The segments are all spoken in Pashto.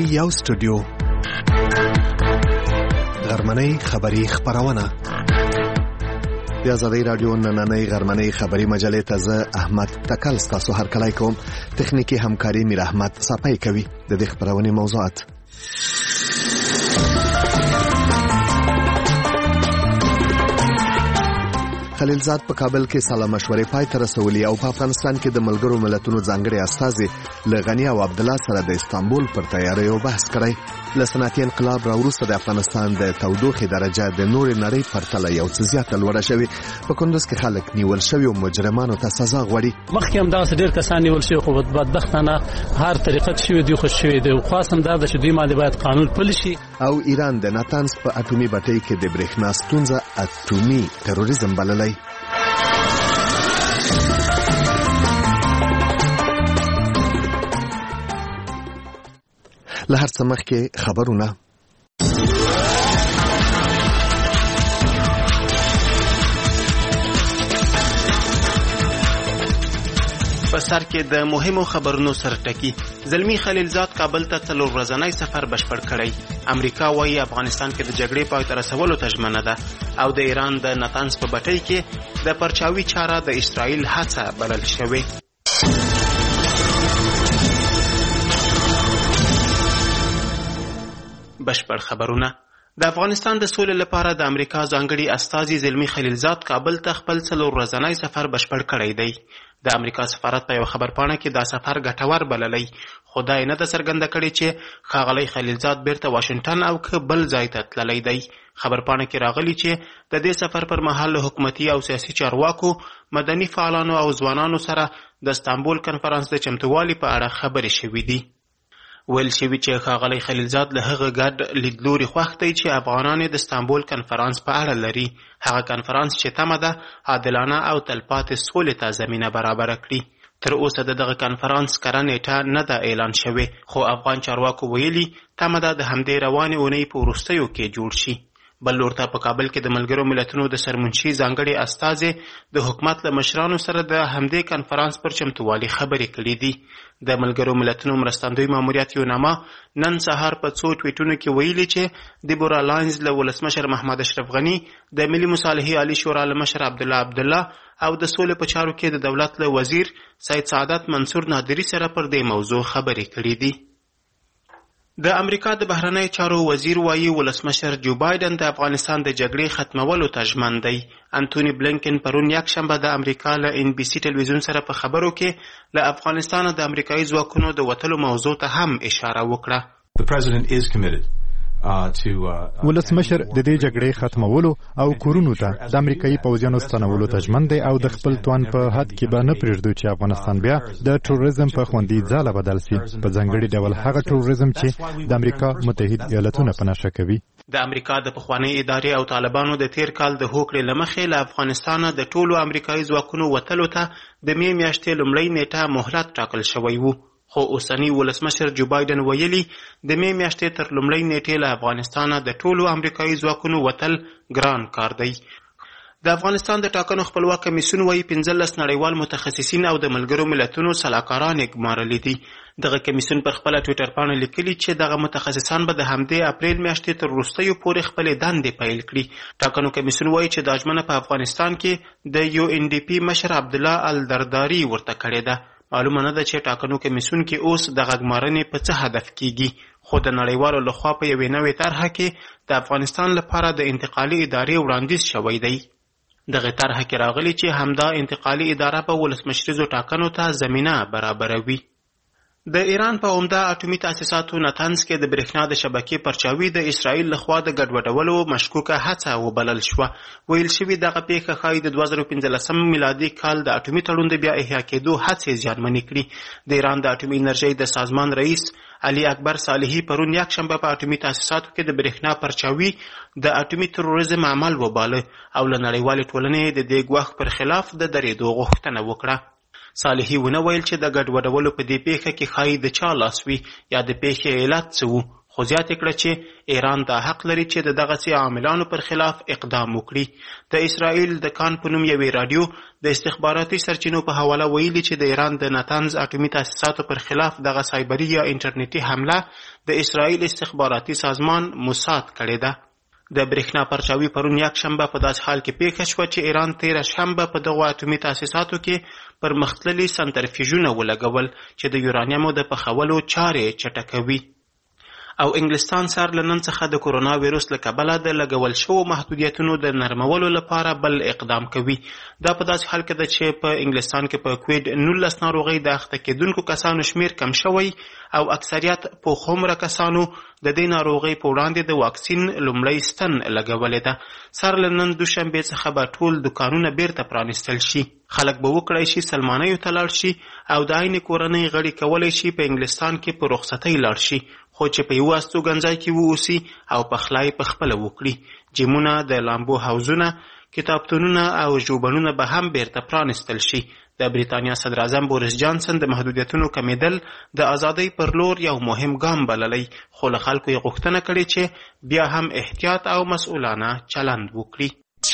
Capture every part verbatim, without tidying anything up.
یو سټوډیو غرمنۍ خبری خبرونه د آزادۍ رادیو نننۍ غرمنۍ خبری مجلې ته زه احمد تکل ستاسو هر کله کوم. تخنیکی همکاري میر احمد صفای کوي. د دې خبرونې موضوعات: خلیلزاد په کابل کې سلا مشورې پای ته رسولې او په افغانستان کې د ملګرو ملتونو ځانګړي استازي لغنی او عبد الله سره د استانبول پر تیاریو بحث کړی. له صنعتي انقلاب راوروسته د افغانستان د تودوخې درجه د نور نړۍ پرتله یو څه زیاته لوړه شوې. په کندوز کې خلک نیول شوي او مجرمانو ته سزا غواړي. مخکې هم داسې ډېر کسان نیول شوي خو بدبختانه هر طریقه شوي دي، خو شوي دي. خاص هم دا ده چې دوی باندې باید قانون پلی شي. او ایران د ناتانز په اټومي بټۍ کې د برېښنا ستونزه اټومي تروریزم بللی. له هر څه مخکې خبرونه. په سر کې د مهمو خبرونو سره ټکی. زلمی خلیلزاد کابل ته څلور ورځنی سفر بشپړ کړی. امریکا وايي افغانستان کې د جګړې پای ته رسولو ته ژمنه ده او د ایران د ناتانز په بټۍ کې د پرچاوي چاره د اسرائیل هڅه بلل شوې. بشپړ خبرونه. د افغانستان د سولې لپاره د امریکا ځانګړي استازي زلمی خلیلزاد کابل ته خپل څلور ورځنی سفر بشپړ کړی دی. د امریکا سفارت په یو خبرپاڼه کې دا سفر ګټور بللی، خو دا یې نه ده څرګنده کړې چې ښاغلی خلیلزاد بیرته واشنګټن او که بل ځای ته تللی دی. خبرپاڼه کې راغلي چې د دې سفر پر مهال له حکومتي او سیاسي چارواکو، مدني فعالانو او ځوانانو سره د استانبول کنفرانس د چمتووالي په اړه خبرې شوې دي. ویل شوي چې ښاغلی خلیلزاد له هغه ګډ لیدلوري خوښ دی چې افغانان د استانبول کنفرانس په اړه لري. هغه کنفرانس چې تمه ده عادلانه او تلپاتې سولې ته زمینه برابره کړي. تر اوسه د دغه کنفرانس کره نیټه نه ده اعلان شوې، خو افغان چارواکو ویلي تمه ده د همدې روانې اونۍ په وروستیو کې جوړ شي. بل لور ته په کابل کې د ملګرو ملتونو د سرمنشي ځانګړي استازي د حکومت له مشرانو سره د همدې کنفرانس پر چمتووالي خبرې کړې دي. د ملګرو ملتونو مرستندوی ماموریت یوناما نن سهار په څو ټویټونو کې ویلي چې د بورا لاینز له ولسمشر محمد اشرف غني، د ملي مصالحې عالی شورا له مشر عبدالله عبدالله او د سولې په چارو کې د دولت له وزیر سید سعادت منصور نادری سره پر دې موضوع خبرې کړې دي. د امریکا د بهرنۍ چارو وزیر وایي ولسمشر جو بایدن د افغانستان د جګړې ختمولو ته ژمن دی. انټونی بلینکن پرون یکشنبه د امریکا له ان بي سي ټلویزیون سره په خبرو کې له افغانستان د امریکایي ځواکونو د وتلو موضوع ته هم اشاره وکړه. ولسمشر د دې جګړې ختمولو او کورونو ته د امریکایي پوځیانو ستنولو ته ژمن دی او د خپل توان په حد کې به نه پرېږدو چې افغانستان بیا د تروریزم په خوندي ځاله بدل شي، په ځانګړي ډول هغه تروریزم چې د امریکا متحد ایالتونه په نښه کوي. د امریکا د پخوانۍ ادارې او طالبانو د تیر کال د هوکړې له مخې له افغانستانه د ټولو امریکایي ځواکونو وتلو ته د مې میاشتې لومړۍ نیټه مهلت ټاکل شوی و، خو اوسنی ولسمشر جو بایدن ویلي د مې میاشتې تر لومړۍ نیټې له افغانستانه د ټولو امریکایي ځواکونو وتل ګران کار دی. د افغانستان د ټاکنو خپلواک کمیسیون وایي پنځلس نړیوال متخصصین او د ملګرو ملتونو سلاکاران یې ګمارلي دي. دغه کمیسیون پر خپله ټویټر پاڼه لیکلي چې دغه متخصصان به د همدې اپریل میاشتې تر وروستیو پورې خپلې دندې پیل کړي. ټاکنو کمیسیون وایي چې دا ژمنه په افغانستان کې د یو ان ډي پي مشر عبدالله الدرداري ورته کړې ده. معلومه نه ده چې ټاکنو کمیسیون کې اوس د غږمارنې په څه هدف کیږي، خو د نړیوالو لخوا په یوې نوې طرحه کې د افغانستان لپاره د انتقالي ادارې وړاندیز شوی دی. دغه طرحه کې راغلي چې همدا انتقالي اداره په ولسمشریزو ټاکنو ته زمینه برابروي. د ایران په عمده اټومي تاسیساتو ناتنز کې د برېښنا د شبکې پرچاوي د اسرائیل لخوا د ګډوډولو مشکوکه هڅه وبلل شوه. ویل شوي دغه پیښه ښایي د دوه زره پنځلسم میلادي کال د اټومي تړون د بیا احیا کېدو هڅې زیانمنې کړي. د ایران د اټومي انرژۍ د سازمان رئیس علي اکبر صالحي پرون یکشنبه په اټومي تاسیساتو کې د برېښنا پرچاوي د اټومي تروریزم عمل وباله او له نړیوالې ټولنې د دې ګواښ پر خلاف د درېدو غوښتنه وکړه. صالحي ونه ویل چې د ګډوډولو په دې پیښه کې ښایي د چا لاس وي یا د پیښې علت څه و، خو خو زیاته کړه چې ایران دا حق لري چې د دغسې عاملانو پر خلاف اقدام وکړي. د اسرائیل د کان په نوم یوې راډیو د استخباراتي سرچینو په حواله ویلي چې د ایران د نتنز اټومي تاسیساتو پر خلاف دغه سایبري یا انټرنیټي حمله د اسرائیل استخباراتي سازمان موساد کړې ده. د برېښنا پرچاوي پرون یک شنبه په داسې حال کې پیښه شوه چې ایران تېره شنبه په دغو اټومي تاسیساتو کې پرمختللي سنترفیوژونه ولګول چې د یورانیمو د پخولو چارې چټکوي. او انګلستان سر له نن څخه د کورونا ویروس له کبله د لګول شوو محدودیتونو د نرمولو لپاره بل اقدام کوي. دا په داسې حال کې ده چې په انګلستان کې په کوویډ نولس ناروغۍ د اخته کېدونکو کسانو شمیر کم شوی او اکثریت پوخومره کسانو د دې ناروغۍ په وړاندې د واکسین لومړی ستن لګولې ده. سر له نن دوشنبې څخه به ټول دوکانونه بیرته پرانیستل شي. خلک به وکړی شي سلمانیو ته لاړ شي او د عین کورنۍ غړي کولی شي په انګلستان کې په رخصتۍ لاړ شي، خو چې په یوه استوګنځای کې واوسي او پخلی په خپله وکړي. جیمونه، د لامبو حوزونه، کتابتونونه او ژوبڼونه به هم بیرته پرانیستل شي. د بریتانیا صدراعظم بوریس جانسن د محدودیتونو کمیدل د ازادۍ پر لور یو مهم ګام بللی، خو له خلکو یې غوښتنه کړې چې بیا هم احتیاط او مسؤلانه چلند وکړي.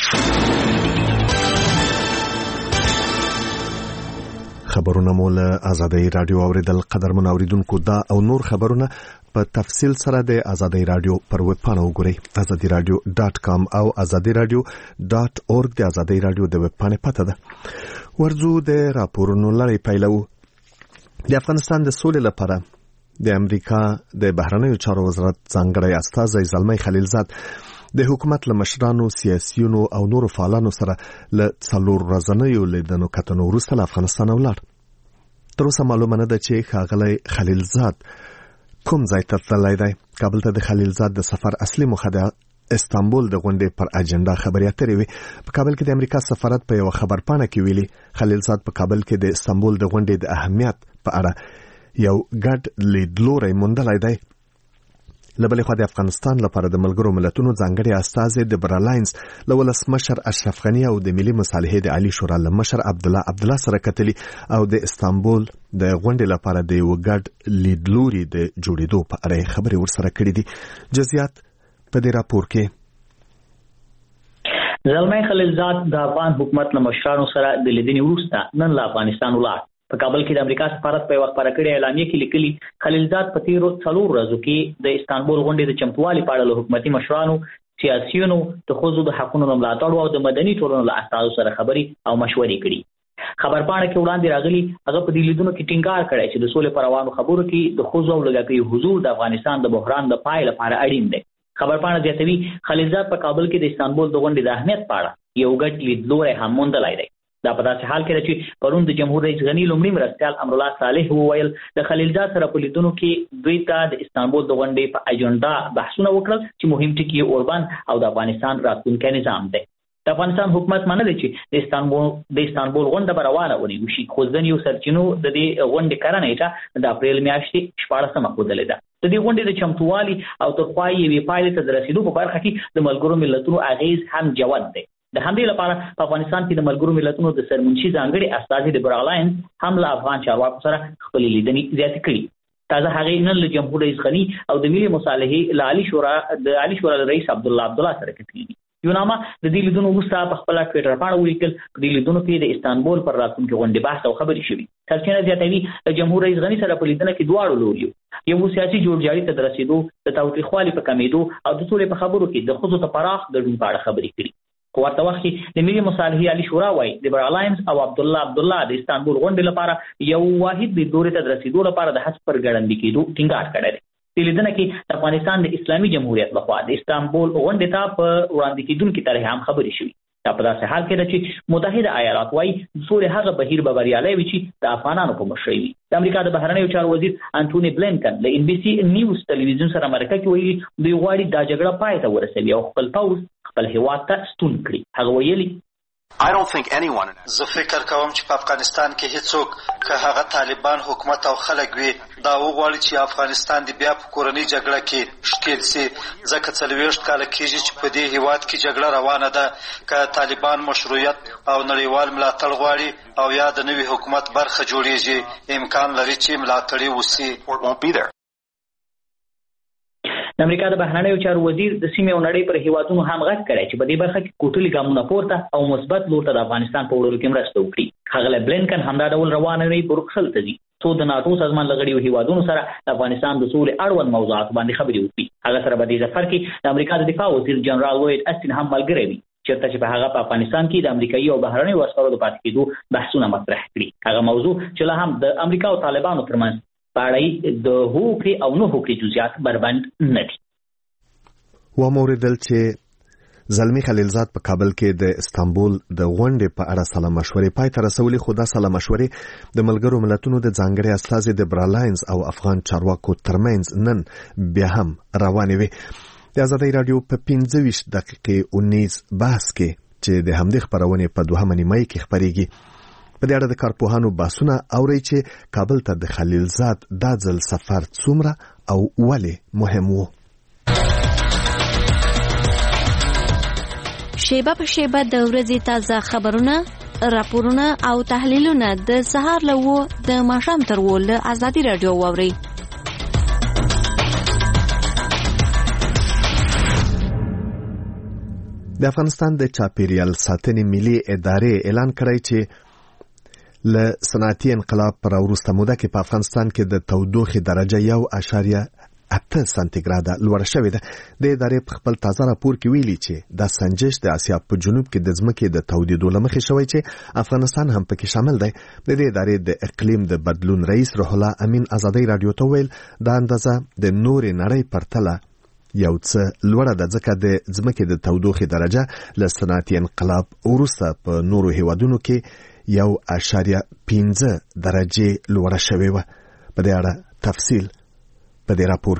خبرونه مو له ازادۍ رادیو اوریدل. قدرمن اوریدونکو، دا او نور خبرونه په تفصیل سره د ازادۍ رادیو پر ویب پاڼه وګورئ، ازادي رادیو ډاټ کام او ازادي رادیو ډاټ اورګ د ازادۍ رادیو د ویب پاڼې پته ده. ورځو د راپورونو لړۍ پیلوو. د افغانستان د سولې لپاره د امریکا د بهرنیو چارو وزارت ځانګړی استازی زلمی خلیلزاد د حکومت له مشرانو، سیاسیونو او نورو فعالانو سره له څلور ورځنیو لیدنو کتنو وروسته له افغانستان ولاړ. تر اوسه معلومه نه ده چې ښاغلی خلیلزاد کوم ځای ته تللی دی. کابل ته د خلیلزاد د سفر اصلي موخه د استانبول د غونډې پر اجنډا خبرې اترې وي. په کابل کې د امریکا سفارت په یوه خبرپاڼه کې ویلي خلیلزاد په کابل کې د استانبول د غونډې د اهمیت په اړه یو ګډ لیدلوری موندلی دی. له بلې خوا د افغانستان لپاره د ملګرو ملتونو ځانګړي استازی د برالاینس له ولسمشر اشرف غني او د ملي مصالحې د عالی شورا له مشر عبدالله عبدالله سره کتلي او د استانبول د غونډې لپاره د یو ګډ لیدلوري د جوړېدو په اړه خبرې ورسره کړې دي. جزئیات په دې راپور کې. زلمی خلیلزاد د افغان حکومت له مشرانو سره د لیدنې وروسته نن له افغانستان ولاړ. په کابل کې د امریکا سفارت په وخت پر کړې اعلامیه کې لیکلي خلیلزاد په تیرو څلور ورځو کې د استانبول غونډې د چمتووالي په اړه له حکومتي مشرانو، سیاسیونو، د ښځو د حقونو د ملاتړو او د مدني ټولنو له استازو سره خبرې او مشورې کړي. خبرپاڼه کې وړاندې راغلي هغه په دې لیدونو کې ټینګار کړی چې د سولې پر روانو خبرو کې د ښځو او لږکیو حضور د افغانستان د بحران د پای لپاره اړین دی. خبرپاڼه زیاتوي خلیلزاد په کابل کې د استانبول د غونډې د اهمیت په اړه یو ګډ لیدلوری هم موندلی دی. دا په داسې حال کې ده چې پرون د جمهور رئیس غني لومړي مرستیال امرالله صالح وویل د خلیلزاد سره په لیدنو کې دوی ته د استانبول د غونډې په اجنډا بحثونه وکړل چې مهم ټکي یې اوربند او د افغانستان راتلونکی نظام دی. د افغانستان حکومت منلی چې د استانبول د استانبول غونډه به روانه ونیول شي، خو ځینې سرچینو د دې غونډې کره نیټه د اپریل میاشتې شپاړسمه ښودلې ده. د دې غونډې د چمتووالي او تر پای یوې پایلې ته د رسېدو په برخه کې د ملګرو ملتونو اغیز هم جوت دی. د همدې لپاره په افغانستان کې د ملګرو ملتونو د سرمنشي ځانګړي استازي د برالاینس هم له افغان چارواکو سره خپلې لیدنې زیاتې کړي. تازه هغې نن له جمهور رئیس غني او د ملي مصالحې له عالی شورا د عالی شورا رئیس عبدالله عبدالله سره کتلي دي. یونامه د دې لیدنو وروسته په خپله ټویټر پاڼه ولیکل په دې لیدنو کې د استانبول پر راتلونکي غونډې بحث او خبرې شوي. سرچینه زیاتوي د جمهور رئیس غني سره په لیدنه کې دواړو لوریو یو سیاسي جوړجاړي ته د رسېدو، د تاوتریخوالي په کمېدو او د سولې په خبرو کې د ښځو ته پراخ ګډون په اړه خبرې کړي. په ورته وخت کې د ملي مصالحې عالی شورا وایي د برالاینس او عبدالله عبدالله د استانبول غونډې لپاره یو واحد لیدلوري ته د رسېدو لپاره د هڅو پر ګړندي کېدو ټینګار کړی دی. په لیدنه کې د افغانستان د اسلامي جمهوریت لخوا د استانبول غونډې ته په وړاندې کېدونکي طرحې هم خبرې شوي. دا په داسې حال کې ده چې متحده ایالات وایي د سولې هغه بهیر به بریالی وي چې د افغانانو په مشرۍ وي. د امریکا د بهرنیو چارو وزیر انټوني بلینکن له ان بي سي نیوز تلویزیون سره مرکه کې ویلي دوی غواړي دا جګړه پای ته ورسوي او خپل پوځ خپل هېواد ته ستون کړي. هغه ویلي زه فکر کوم چې په افغانستان کې هیڅوک که هغه طالبان حکومت او خلک وي دا وغواړي چې افغانستان د بیا په کورنۍ جګړه کې ښکېل سي، ځکه څلوېښت کاله کېږي چې په دې هېواد کې جګړه روانه ده. که طالبان مشروعیت او نړیوال ملاتړ غواړي او یا د نوي حکومت برخه جوړېږي، امکان لري چې ملاتړي وسي. د امریکا د بهرنیو چارو وزیر د سیمې او نړۍ پر هیوادونو هم غږ کړی چې په دې برخه کې کوټلي ګامونه پورته او مثبت لور ته د افغانستان په وړلو کې مرسته وکړي. ښاغلی بلینکن همدا ډول روانه وی بروکسل ته ځي څو د ناټو سازمان له غړیو هیوادونو سره د افغانستان د سولې اړوند موضوعات باندې خبرې وکړي. هغه سره به دې سفر کې د امریکا د دفاع وزیر جنرال لوید اسټین هم ملګری وي چېرته چې په هغه په افغانستان کې د امریکایي او بهرنیو عسکرو د پاتې کېدو بحثونه مطرح کړي. هغه موضوع چې لا هم د امریکا او طالبانو ترمنځ په اړه د هوکړې او نه هوکړې جزئیات بربند نه دي. وموردل چې زلمی خلیلزاد په کابل کې د استانبول د غونډې په اړه سلا مشورې پای ته رسولې، خو دا سلا مشورې د ملګرو ملتونو د ځانګړي استازي د برالاینز او افغان چارواکو ترمنځ نن بیا هم روانې وي. د ازادۍ راډیو په پنځه ویشت دقیقې اونیز بحث کې چې د همدې خپرونې په دوهمه نیمایي کې خپرېږي په دې اړه د کارپوهانو بحثونه اوري چې کابل ته د خلیلزاد دا ځل سفر څومره او ولې مهم و. شیبه په شیبه د ورځې تازه خبرونه، راپورونه او تحلیلونه د سهار له و د ماښام تر و له ازادي راډیو واورئ. د افغانستان د چاپیریال ساتنې ملي ادارې اعلان کړی چې له صنعتي انقلاب پر وروسته موده کې په افغانستان کې د تودوخې درجه یو اشاریه اته سانتیګراده لوړه شوې ده. د ادارې په خپل تازه راپور کې ویلي چې دا سنجش د اسیا په جنوب کې د ځمکې د تودېدو له مخې شوی چې افغانستان هم پکې شامل دی. د دې ادارې د اقلیم د بدلون رئیس روح الله امین ازادۍ راډیو ته ویل دا اندازه د نورې نړۍ پرتله یو څه لوړه ده ځکه د ځمکې د تودوخې درجه له صنعتي انقلاب وروسته په نورو هیوادونو کې یو اشاریه پنځه درجې لوړه شوې وه. په دې اړه تفصیل په دې راپور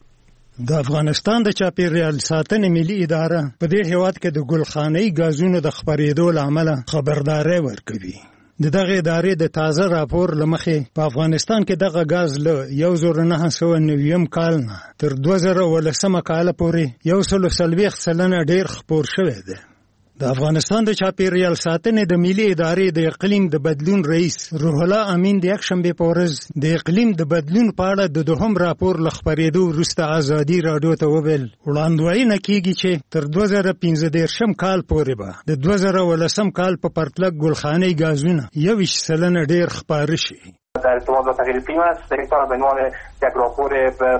کې. د افغانستان د چاپیریال ساتنې ملي اداره په دې هیواد کې د ګلخانه‌ای غازونو د خپرېدو له امله خبرداري ورکوي. د دغه ادارې د تازه راپور له مخې په افغانستان کې دغه غاز له یو زر نه سوه نویم کال نه تر دوه زره ولسمه کال پورې یو سل څلوېښت سلنه ډېر خپور شوی دی. د افغانستان د چاپیریال ساتنې د ملي ادارې د اقلیم د بدلون رئیس روح الله امین د یکشنبې په ورځ د اقلیم د بدلون په اړه د دوهم راپور له خپرېدو وروسته ازادي راډیو ته وویل وړاندوینه کیږي چې تر دوه زره پنځه دېرشم کال پورې به د دوه زره ولسم کال په پرتله ګلخانه‌ای غازونه یوویشت سلنه ډېر خپاره شي. در ارتباط با تغییر اقلیم است در این به عنوان یک راپور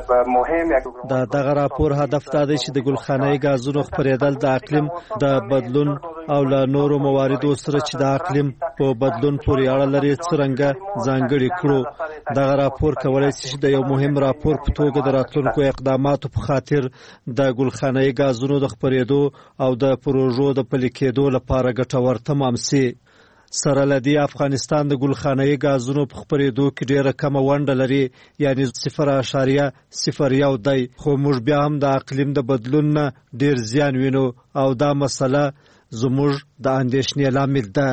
مهم یک دا دغه راپور هدف دا دی چې د ګلخانه‌ای غازونو خپرېدل د اقلیم د بدلون او له نورو مواردو سره چې د اقلیم په بدلون پورې اړه لري څرنګه ځانګړي کړو. دغه راپور کولای شي د یو مهم راپور په توګه د راتلونکو اقداماتو په خاطر د ګلخانه‌ای غازونو د خپرېدو او د پروژو د پلي کېدو لپاره ګټور تمام شي. سره لدی افغانستان د ګلخانه‌ای غازونو په خپرېدو کې ډېره کمه ونډه لري، یعنی صفر اشاریه صفر یو دی، خو موږ بیا هم د اقلیم د بدلون نه ډېر زیان وینو او دا مسله زموږ د اندېښنې لامل ده.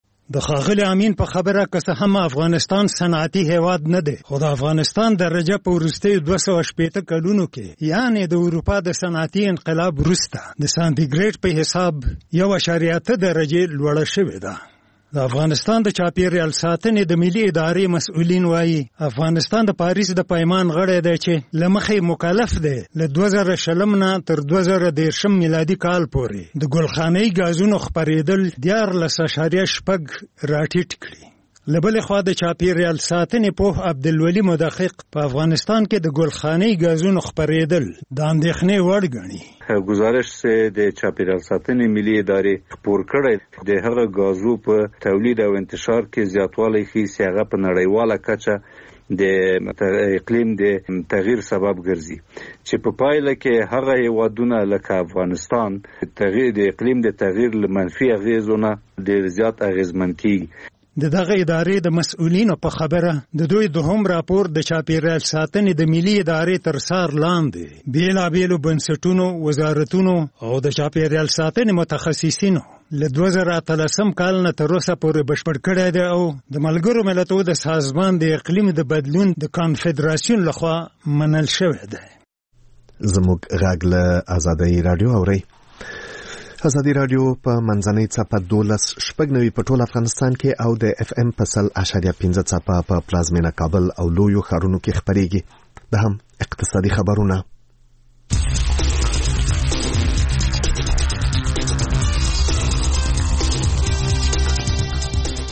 د ښاغلي امین په خبره که څه هم افغانستان صنعتي هیواد نه دی، خو د افغانستان درجه په وروستیو دوه سوه شپېته کلونو کې یعنې د اروپا د صنعتي انقلاب وروسته د سانتیګریډ په حساب یو اشاریه اته درجې لوړه شوې ده. د افغانستان د چاپیریال ساتنې د ملي ادارې مسؤلین وایي افغانستان د پاریس د پیمان غړی دی چې له مخې مکلف دی له دوه زره شلم نه تر دوه زره دېرشم میلادي کال پورې د ګلخانه‌ای غازونو خپرېدل دیارلس اشاریه شپږ راټیټ کړي. له بلې خوا د چاپیریال ساتنې پوه عبدالولي مدقق په افغانستان کې د ګلخانه‌ای غازونو خپرېدل د اندېښنې وړ ګڼي. گزارش سے د چاپیریال ساتنې ملي ادارې خپور کړی د هغه غازو په تولید او انتشار کې زیاتوالی ښیي چې هغه په نړیواله کچه د اقلیم د تغییر سبب ګرځي، چې په پایله کې هغه هیوادونه لکه افغانستان تغییر د اقلیم د تغییر له منفي اغیزونه ډېر زیات اغیزمن کیږي. د دغه ادارې د مسؤلینو په خبره د دوی دوهم راپور د چاپیریال ساتنې د ملي ادارې تر څار لاندې بیلابیلو بنسټونو، وزارتونو او د چاپیریال ساتنې متخصصینو له دوه زره اتلسم کال نه تر اوسه پورې بشپړ کړی دی او د ملګرو ملتونو د سازمان د اقلیم د بدلون د کانفدراسیون لخوا منل شوی دی. زموږ غږ له ازادۍ راډیو اورئ. ازادي راډیو په منځنۍ څپه دولس شپږ نوي په ټول افغانستان کې او د اف ام په سل اشاریه پنځه څپه په پلازمینه کابل او لویو ښارونو کې خپرېږي. دا هم اقتصادي خبرونه.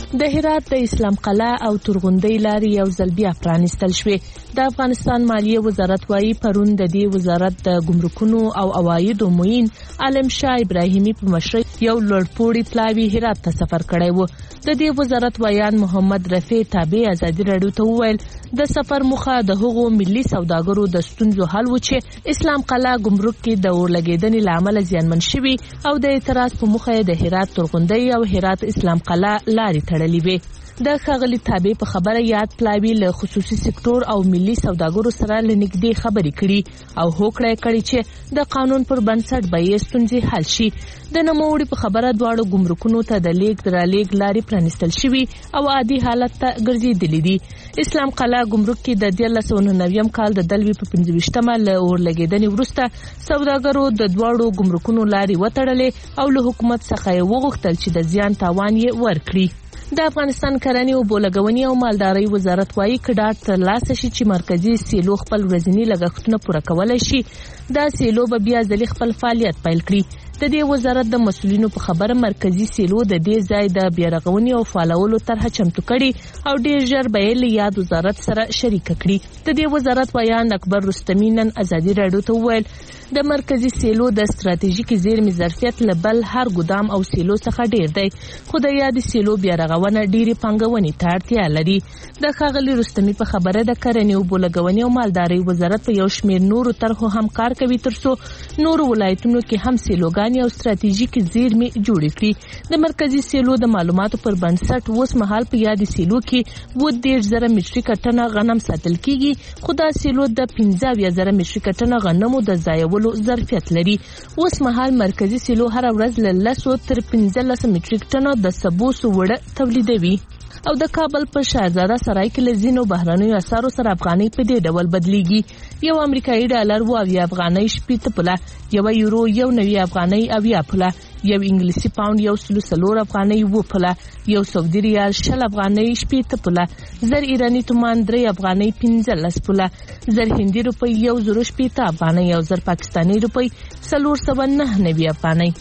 د هرات د اسلام قلعه او تورغونډۍ لارې یو ځل بیا پرانیستل شوې. د افغانستان مالیه وزارت وايي پرون د دې وزارت د ګمرکونو او عوایدو معین عالم شاه ابراهیمي په مشرۍ یو لوړپوړی پلاوی هرات ته سفر کړی و. د دې وزارت ویان محمد رفیع تابع ازادي راډیو ته وویل د سفر موخه د هغو ملي سوداګرو د ستونزو حل و چې اسلام قلعه ګمرک کې د اورلګیدنې لامل زیانمن شوي او د اعتراض په موخه د هرات تورغونډۍ او هرات اسلام قلعه لارې تړلې وې. د ښاغلي تابع په خبره یاد پلاوی له خصوصي سکتور او ملي سوداګرو سره لنګدې خبرې کړي او هوکړه کړي چې د قانون پر بنسټ به یې ستونزې حل شي. د نوموړي په خبره دواړو ګمرکونو ته د لیک درالېګ لارې پرانیستل شوي او عادي حالت ته ګرځېدلې دي. اسلام قلعه ګمرک کې د دیارلس سوه نهه نوي کال د دلوي په پنځه ویشتمه له اورلګیدنې وروسته سوداګرو د دواړو ګمرکونو لارې وتړلې او له حکومت څخه یې وغوښتل چې د زیان تاوان یې ورکړي. د افغانستان کرنې او بولګونې او مالدارۍ وزارت وايي کډاټ ترلاسه شي چې مرکزی سیلو خپل ورځنی لګښتونه پوره کولای شي. دا سیلو به بیا ځلې خپل فعالیت پیل کړي. د دې وزارت د مسؤلینو په خبره مرکزی سیلو د دې ځای د بیارغونې او فعالولو طرحه چمتو کړي او ډیر ژر به یې له یاد وزارت سره شریک کړي. د دې وزارت ویان اکبر رستمی نن ازادي راډیو ته وویل د مرکزی سیلو د ستراتیژیکي زیرمې ظرفیت له بل هر ګدام او سیلو څخه ډیر دی خو د یاد سیلو بیارغونه ډیری پانګونې ته اړتیا لري. د ښاغلي رستمی په خبره د کرنې او بولګونې او مالدارۍ وزارت په یو شمېر نورو طرحو هم کار کوي ترڅو نورو ولایتونو کې هم سیلوګانې او ستراتیژیکي زیرمې جوړې کړي. د مرکزی سیلو د معلوماتو پر بنسټ اوس مهال په یاد سیلو کې اووه دېرش زره مټریکه ټنه غنم ساتل کیږي خو دا سیلو د پنځه اویا زره مټریکه ټنه غنمو د ځایولو ظرفیت لري. اوس مهال مرکزی سیلو هر ورځ له لسو تر پنځلس مټریک ټنه د سبو سوړه تولیدوي. او د کابل په شاهزاده سرای کې لزینو بهرنیو اسعارو سره افغانۍ په دې ډول بدلیږي. یو امریکایي ډالر و اویا افغانۍ شپېته پوله، یو یورو یو نوي افغانۍ اویا پوله، یو انګلیسي پاوند یو سلو څلور افغانۍ اووه پوله، یو سعودي ریال شل افغانۍ شپېته پوله، زر ایراني تومان درې افغانۍ پنځلس پوله، زر هندي روپۍ یو زرو شپېته افغانۍ او زر پاکستاني روپۍ څلور سوه نهه نوي افغانۍ.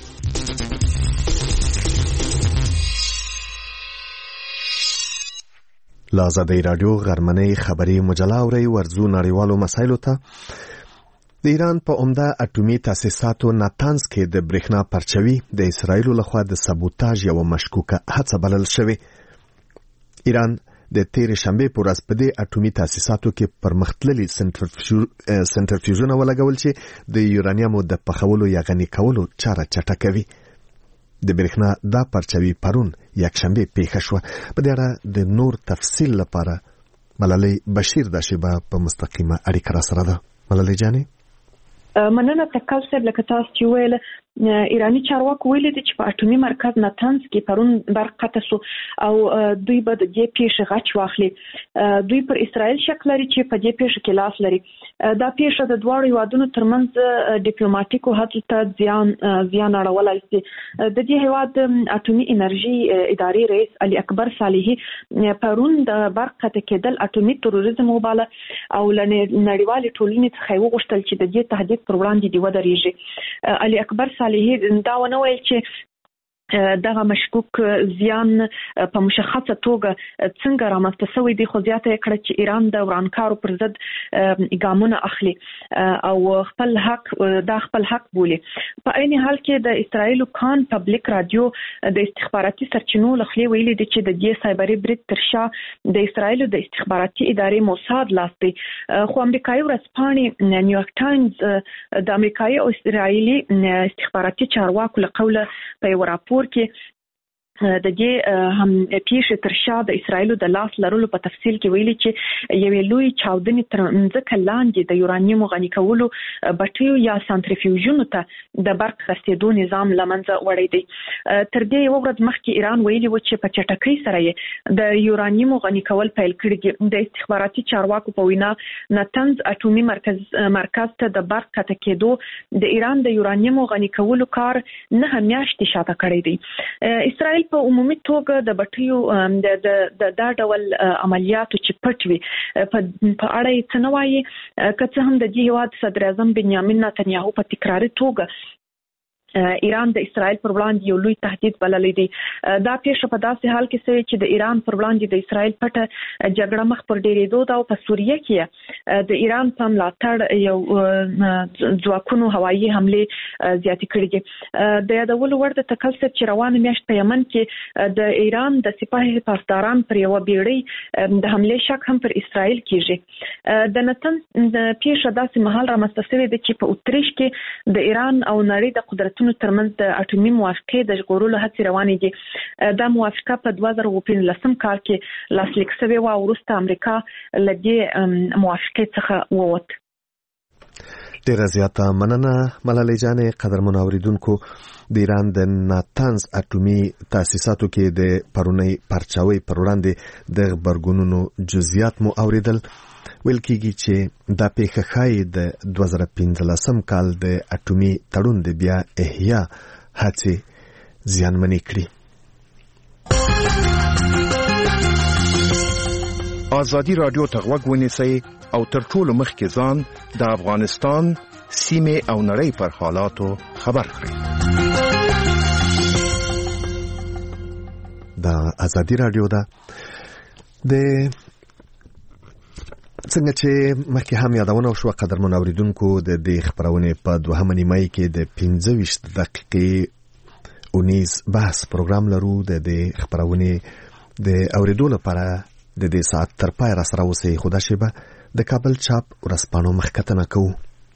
له ازادۍ راډیو غرمنۍ خبري مجله اورئ. ورځو نړیوالو مسایلو ته. د ایران په عمده اټومي تاسیساتو ناتانز کې د برېښنا پرچوي د اسرایلو لخوا د سبوتاژ یوه مشکوکه هڅه بلل شوې. ایران د تېرې شنبې په ورځ په دې اټومي تاسیساتو کې پرمختللي سنټرفیوژونه ولګول چې د یورانیمو د پخولو یا غني کولو چاره چټکوي. د برېښنا دا پرچوي پرون یکشنبه پیښه شوه. په دې اړه د نور تفصیل لپاره ملالۍ بشیر د شیبه په مستقیمه اړیکه را سره ده. ملالۍ جانې مننه تکل صاحب. لکه تاسو چې ویل ایرانی چارواکو ویلي دي چې په اټومي مرکز ناتانز کې پرون برق قطع شو او دوی به د دې پیښې غچ واخلي. دوی پر اسرائیل شک لري چې په دې پیښه کې لاس لري. دا پیښه د دواړو هیوادونو ترمنځ ډیپلوماټیکو هڅو ته زیان زیان اړولای شي. د دې هیواد اټومي انرژي ادارې رئیس علي اکبر صالحي پرون د برق قطع کېدل اټومي تروریزم وباله او نړیوالې ټولنې څخه وغوښتل چې د دې تهدید پر وړاندې دی ودرېږي. علي اکبر صالحي دا ونه ویل چې دغه مشکوک زیان په مشخصه توګه څنګه رامنځته شوی دی، خو زیاته یې کړه چې ایران د ورانکارو پر ضد ګامونه اخلي او خپل حق دا خپل حق بولي. په عین حال کې د اسرائیل کان پبلک رادیو د استخباراتي سرچینو لخوا ویلي دي چې د دې سایبري برید تر شا د اسرائیل د استخباراتي ادارې موساد لاس دی. خو امریکایي ورځپاڼې نیویارک ټایمز د امریکایي او اسرائیلي استخباراتي چارواکو له قوله په یو راپور کې د دې هم پیښې تر شا د اسرائیل د لاس لرلو په تفصیل کې ویلي چې یوې لوی چاودنې تر ځمکه لاندې د یورانیم غني کولو بټریو یا سانتریفیوژونو ته د برق رسیدو نظام لمنځه وړی دی. تر دې یو ورځ مخکې ایران ویلي و چې په چټکۍ سره یې د یورانیم غني کول پیل کړی دي. د استخباراتي چارواکو په وینا ناتنز اټومي مرکز مرکز ته د برق قطع کېدو د ایران د یورانیم غني کولو کار نه میاشتې شاته کړی دی. اسرائیل په عمومي توګه د بټریو د دا ډول عملیاتو چې پټ وي په اړه یې څه نه وایي. که څه هم د دې هیواد صدر اعظم بنیامین نتنیاهو په تکراري توګه ایران د اسرائیل پر وړاندې یو لوی تهدید بللی دی. دا پیښه په داسې حال کې شوې چې د ایران پر وړاندې د اسرائیل پټه جګړه مخ پر ډیرېدو ده او په سوریه کې د ایران په ملاتړ یو ځواکونو هوایي حملې زیاتې کړې دي. د یادولو وړ د تکل صاحب چې روانه میاشت په یمن کې د ایران د سپاه پاسداران پر یوه بیړۍ د حملې شک هم پر اسرائیل کېږي. د نتن پیښه داسې مهال رامنځته شوې ده چې په اتریش کې د ایران او نړۍ د قدرت ترمنځ د اټومي موافقې د ژغورلو هڅې روانې دي. دا موافقه په دوه زره اووه پنځلسم کال کې لاسلیک شوې وه او وروسته امریکا له دې موافقې څخه ووت. ډېره زیاته مننه ملالۍ جانې. قدرمنو اورېدونکو، د ایران د ناتنز اټومي تاسیساتو کې د پرونۍ پرچاوۍ پر وړاندې د غبرګونونو جزئیات مو اورېدل. ویل کېږي چې دا پیښه ښایي د دوه زره پنځلسم کال د اټومي تړون د بیا احیا هڅې زیانمنې کړي. ازادي راډیو ته غوږ ونیسئ او تر ټولو مخکې ځان د افغانستان سیمې او نړۍ پر حالاتو خبر کړئ. دا ازادي راډیو ده. د څنګه چې مخکې هم یادونه وشوه قدرمنو اورېدونکو، د دې خپرونې په دوهمه نیمایي کې د پنځه ویشت دقیقې اونیز بحث پروګرام لرو. د دې خپرونې د اورېدو لپاره د دې ساعت تر پای را سره اوسئ. خو دا شیبه د کابل چاپ ورځپاڼو مخکتنه کوو.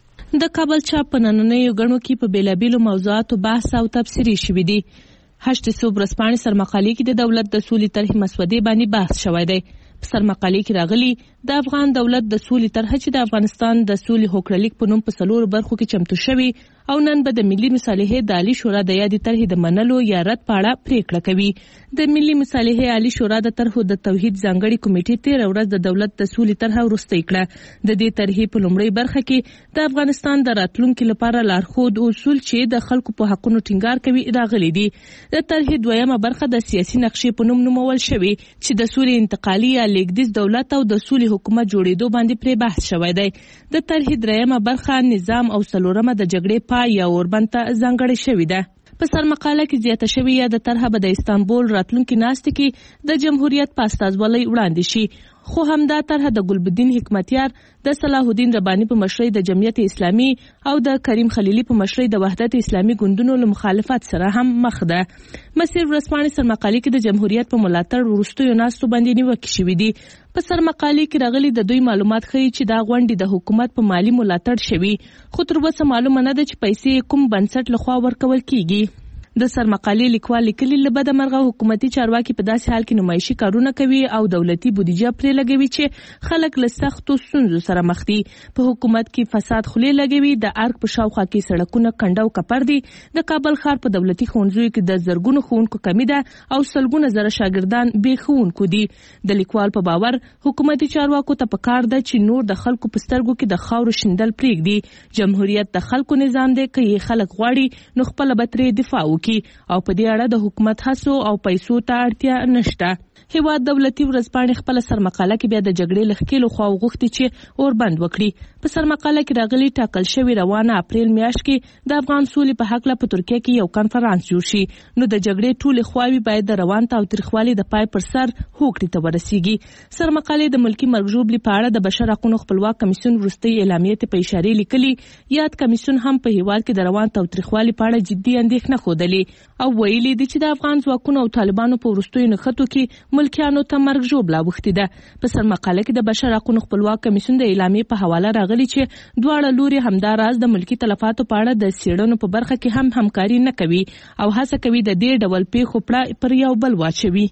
د کابل چاپ په نننیو ګڼو کې په بېلابېلو موضوعاتو بحث او تبصرې شوي دي. هشت صوب ورځپاڼې سرمقالې کې د دولت د سولې طرحې مسودې باندې بحث شوی دی. په سرمقالې کې راغلي د افغان دولت د سولې طرحه چې د افغانستان د سولې هوکړلیک په نوم په څلورو برخو کې چمتو شوی او نن به د ملي مصالحې د عالی شورا د یادې طرحې د منلو یا رد په اړه پریکړه کوي. د ملي مصالحې عالی شورا د طرحو د توحید ځانګړي کمیټې تېره ورځ د دولت د سولې طرحه وروستۍ کړه. د دې طرحې په لومړۍ برخه کې د افغانستان د راتلونکي لپاره لارښود اصول چې د خلکو په حقونو ټینګار کوي راغلي دي. د طرحې دویمه برخه د سیاسي نقشې په نوم نومول شوی چې د سولې انتقالي یا لیږدیز دولت او د سولې حکومت جوړېدو باندې پرې بحث شوی دی. د طرحې دریمه برخه نظام او څلورمه د جګړې پای یا اوربند ته ځانګړې شوې ده. په سرمقاله کې زیاته شوې یا د طرحه به د استانبول راتلونکي ناستې کې د جمهوریت په استازولۍ وړاندې شي. خو همدا طرحه د ګلبدین حکمتیار، د صلاح الدین رباني په مشرۍ د جمعیت اسلامي او د کریم خلیلي په مشرۍ د وحدت اسلامي ګوندونو له مخالفت سره هم مخ ده. مسیر ورځپاڼې سرمقالې کې د جمهوریت په ملاتړ وروستیو ناستو باندې نیوکې شوې دي. په سرمقالې کې راغلي د دوی معلومات ښیي چې دا غونډې د حکومت په مالی ملاتړ شوي، خو تر اوسه معلومه نه ده چې پیسې کوم بنسټ لخوا ورکول کیږي. د سرمقالې لیکوال لیکلي له بده مرغه حکومتي چارواکي په داسې حال کې نمایشي کارونه کوي او دولتي بودیجه پرې لګوي چې خلک له سختو ستونزو سره مخ دي. په حکومت کې فساد خولې لګوي. د ارګ په شاوخوا کې سړکونه کنډه او کپر دي. د کابل ښار په دولتي ښوونځیو کې د زرګونو ښوونکو کمی ده او سلګونه زره شاګردان بې ښوونکو دي. د لیکوال په باور حکومتي چارواکو ته پکار ده چې نور د خلکو په سترګو کې د خاورو شیندل پرېږدي. جمهوریت د خلکو نظام دی، که یې خلک غواړي نو خپله به ترې دفاع کی او په دې اړه د حکومت هڅو او پیسو ته اړتیا نشته. هیواد دولتي ورځپاڼې خپل سرمقاله کې بیا د جګړې لخکېلو خوا وغوښتي چې اوربند وکړي. په سرمقاله کې راغلي ټاکل شوی روانه اپریل میاشت کې د افغان سولې په حق له په ترکیه کې یو کانفرانس جوړ شي. نو د جګړې ټولې خواوې باید د روان تاوتریخوالي د پای پر سر هوکړې ته ورسیږي. سرمقالې د ملکی مرګ ژوبلې په اړه د بشر حقوقو خپلواک کمیسیون وروستۍ اعلامیې ته په اشاره لیکلي. یاد کمیسیون هم په هیواد کې د روان تاوتریخوالي په اړه جدي اندېښنه ښودلې او ویلي دي چې د افغان ځواکونو او طالبانو په وروستیو نښتو کې ملکیانو ته مرګ ژوبله اوښتې ده. په سرمقاله کې د بشر حقوقو خپلواک کمیسیون د اعلامیې په حواله راغلي چې دواړه لوري همداراز د ملکی تلفاتو په اړه د څېړنو په برخه کې هم همکاري نه کوي او هڅه کوي د دې ډول پیښو پړه پر یو بل واچوي.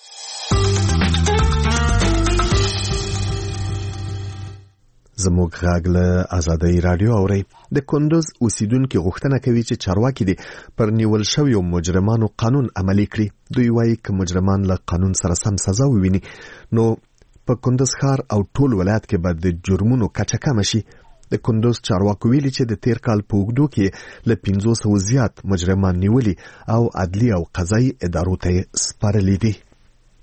زموږ غږ له ازادۍ راډیو اورئ. د کندوز اوسیدونکو غوښتنه کوي چې چارواکي دي پر نیول شویو مجرمانو قانون عملي کړي. دوی وایي که مجرمان له قانون سره سم سزا وویني نو په کندوز ښار او ټول ولایت کې به د جرمونو کچه کمه شي. د کندوز چارواکو ویلي چې د تیر کال په اوږدو کې له پنځو سوو زیات مجرمان نیولي او عدلي او قضایي ادارو ته یې سپارلي دي.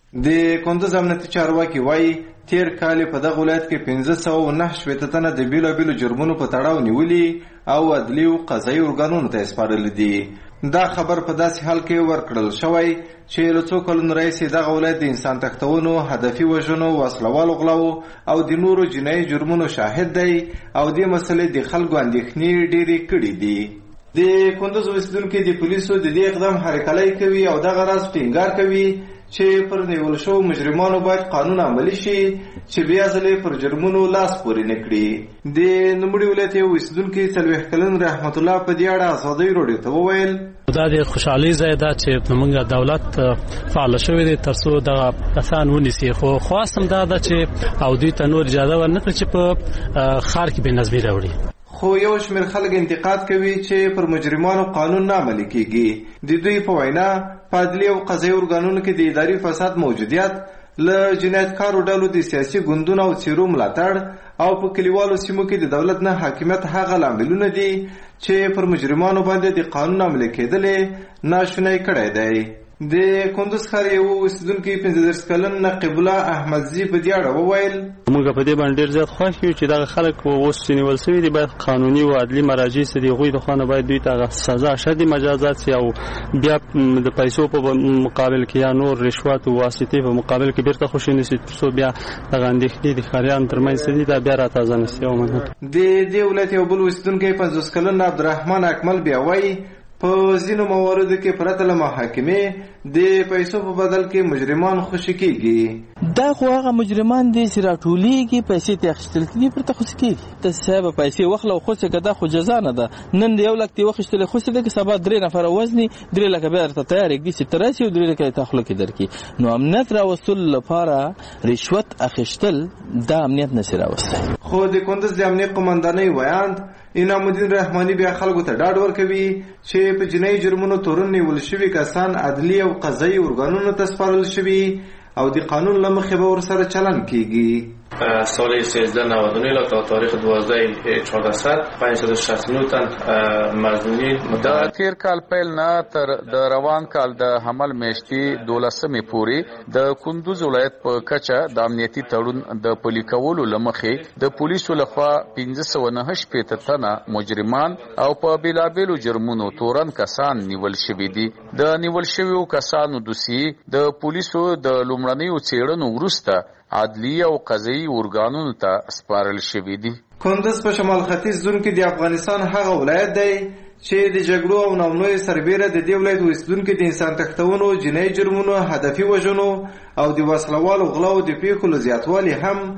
د کندوز امنیتي چارواکي وایي تیر کال په دغه ولایت کې پنځه سوه او نهه شپېته تنه د بیلابیلو جرمونو په تړاو نیولي او عدلي او قضایي ارګانونو ته سپارلي دي. دا خبر په داسې حال کې ورکړل شوی چې له څو کلونو راهیسې دغه ولایت د انسان تښتونو، هدفي وژنو، وسلوالو غلاو او د نورو جنایي جرمونو شاهد دی او دې مسلې د خلکو اندېښنې ډېرې کړي دي. د کندوز اوسیدونکي د پولیسو د دې اقدام هرکلی کوي او دغه راز ټینګار کوي چې پر نیول شوو مجرمانو باید قانون عملي شي چې بیا ځلې پر جرمونو لاس پورې نه کړي. د نوموړي ولایت یو اوسیدونکي څلوېښت کلن رحمت الله په دې اړه ازادۍ راډیو ته وویل دا د خوشحالۍ ځای ده چې زموږ دولت فعال شوی دی تر څو دغه کسان ونیسي، خو خواستم دا ده چې او دوی ته نور اجازه ورنکړي چې په ښار کې بېنظمي راوړي. خو یو شمېر خلک انتقاد کوي چې پر مجرمانو قانون نه عملي کیږي. د دوی په وینا په عدلي او قضایي ارګانونو کې د اداري فساد موجودیت، له جنایتکارو ډلو د سیاسي ګوندونو او څیرو ملاتړ او په کلیوالو سیمو کې د دولت نه حاکمیت هغه لاملونه دي چې پر مجرمانو باندې د قانون عملي کېدل ناشونی کړی دی. د کندوز ښار یو اوسیدونکی پنځه دېرش کلن نقیب الله احمدزي په دې اړه وویل موږ په دې باندې ډېر زیات خوښ یو چې دغه خلک اوس چې نیول سوي دي باید قانوني او عدلي مراجع سي د هغوی د خوا نه باید دوی ته سزا شدید مجازات سي او بیا د پیسو په مقابل کې یا نور رشوت او واسطې په مقابل کې بیرته خوشي نشي تر څو بیا دغه اندېښنې د ښاریانو ترمنځ دي دا بیا راتازه نه سي. د دې ولایت یو بل اوسیدونکی پنځوس کلن عبدالرحمن اکمل بیا وایي په ځینو مواردو کې پرته له محاکمې د پیسو په بدل کې مجرمان خوشي کیږي. دا خو هغه مجرمان دي چې راټولیږي پیسې ته اخیستل کېږي پرته خوشي کیږي. ته صاحب پیسې واخله او خوشي کړه خو جزا نه ده. نن د یو لک تی واخیستل خوشي ده کې سبا درې نفر وزني درې لک به ته تیار کېږي چې تراسي او درې لک ته خپل کې درکې. نو امنیت راوستل لپاره رشوت اخیستل دا امنیت نشي راوستل. خو د کندوز د امنیت قومندانۍ ویاند انعام الدین رحماني بیا خلکو ته ډاډ ورکوي چې په جنایي جرمونو تورن نیول شوي کسان عدلي او قضایي ارګانونو ته سپارل شوي او د قانون له مخې به ورسره چلن کیږي. سال سیزده نود و نه تا تاریخ دوازده چهارصد پنجصد و شصت و نه تن مظنونین د تیر کال پیل نه تر د روان کال د حمل میاشتې دولسمې پورې د کندوز ولایت په کچه د امنیتي تړون د پلي کولو له مخې د پولیسو لخوا پنځه سوه نهه شپېته تنه مجرمان او په بېلابېلو جرمونو تورن کسان نیول شوي دي. د نیول شویو کسانو دوسیې د پولیسو د لومړنیو څېړنو وروسته عدلی او قضایي ارګانونو ته سپارل شوي دي. کندوز په شمال ختیځ زون کې د افغانستان هغه ولایت دی چې د جګړو او نامنوي سربیره د دې ولایت اوسیدونکي د انسان تښتونو، جنایي جرمونو، هدفي وژنو او د وسلوالو غلاو د پیښو له زیاتوالي هم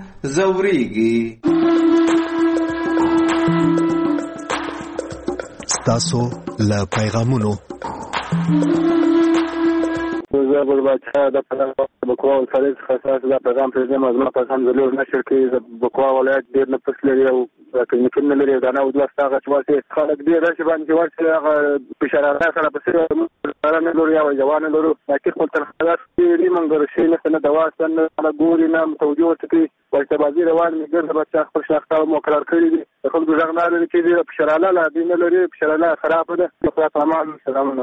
ځورېږي. ستاسو له پیغامونو زه بلباچا د بکوا ولسوالۍ څخه ستاسو دا پیغام پرېږدم. زما پیغام د لور نشر کې د بکوا ولایت ډېر نفوس لري او کلینیکونه نه لري. دا نه ودلس هغه چې واسې خلک ډېر راشي باندې ورشي هغه فشارانه سره پسې نه لرو یا جوان نه لرو لکن خپل تنخواهات ډېرې منګر شي نه دوا شته نه خلک ګوري نه متوجه ورته کوي وایسبازي روان مې ګرځه بچا خپل شناخته مقرر کړي دي. د خلکو غږ نه لري چې فشارانه لا دې نه لري فشارانه خرابه ده. خدای پامان سلامونه.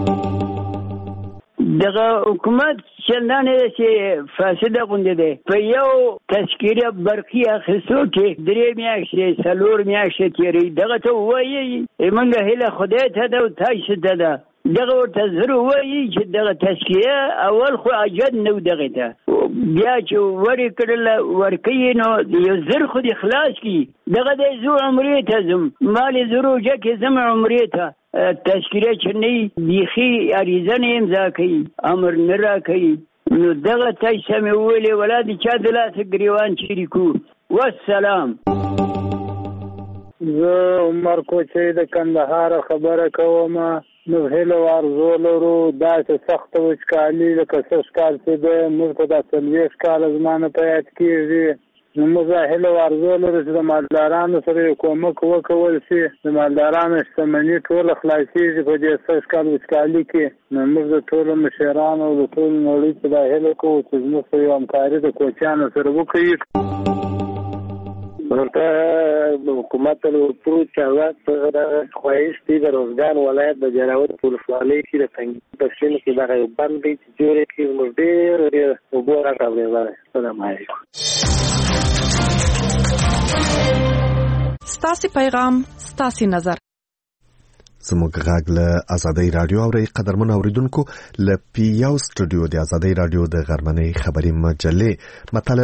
دغه حکومت چندانې چې فاسده غونډه ده په یو تشکیله برقي اخیستو کې درې میاشتې څلور میاشتې تېرې دغه ته وایي موږ هیله خدای ته ده او تاسو ته ده. دغه ورته زر وایي چې دغه تشکیله اول خو اجد نه دغه ته بیا چې ورې کړل ورکوي نو یو زر خو دې خلاص کړي. دغه د زو عمرې ته ځم مالې زروجه کې ځم عمرې ته تشکیله چې نه بیخي عریضه نه امضا کوي امر نه راکوي. نو دغه تاسو مې وویلې ولا د چا د لاسه ګریوان چیرې کو. والسلام. زه عمر کوچی د کندهار خبره کوم. نو هیله ارزو لرو داسې سخته وچکالي لکه سږ کال چې ده موږ ته دا څلوېښت کاله زما نه په یاد کېږي. نو موږ هیله ارزو لرو چې د مالدارانو سره یو کومک وکول شي. د مالدارانو شتمني ټوله خلاصېږي په دې سږ کال وچکالي کې. نو موږ د ټولو مشرانو او د ټولو نړۍ ته دا هیله کوو چې زموږ سره یو همکاري د کوچیانو سره وکړي. ورته حکومت له پروت چارواک په خواهش دي د روزګان ولایت د جلاوت ولسوالۍ کې د تنګي په سیمه کې دغه بند دی چې جوړې کې موږ ډېر ډېر وګوره راغلی السلام علیکم. ستاسو پیغام ستاسو نظر زموږ غږ له آزادۍ رادیو اوري قدرمن اوریدونکو له پی یو سټوډیو د آزادۍ رادیو د غرمنۍ خبري مجلې مطلب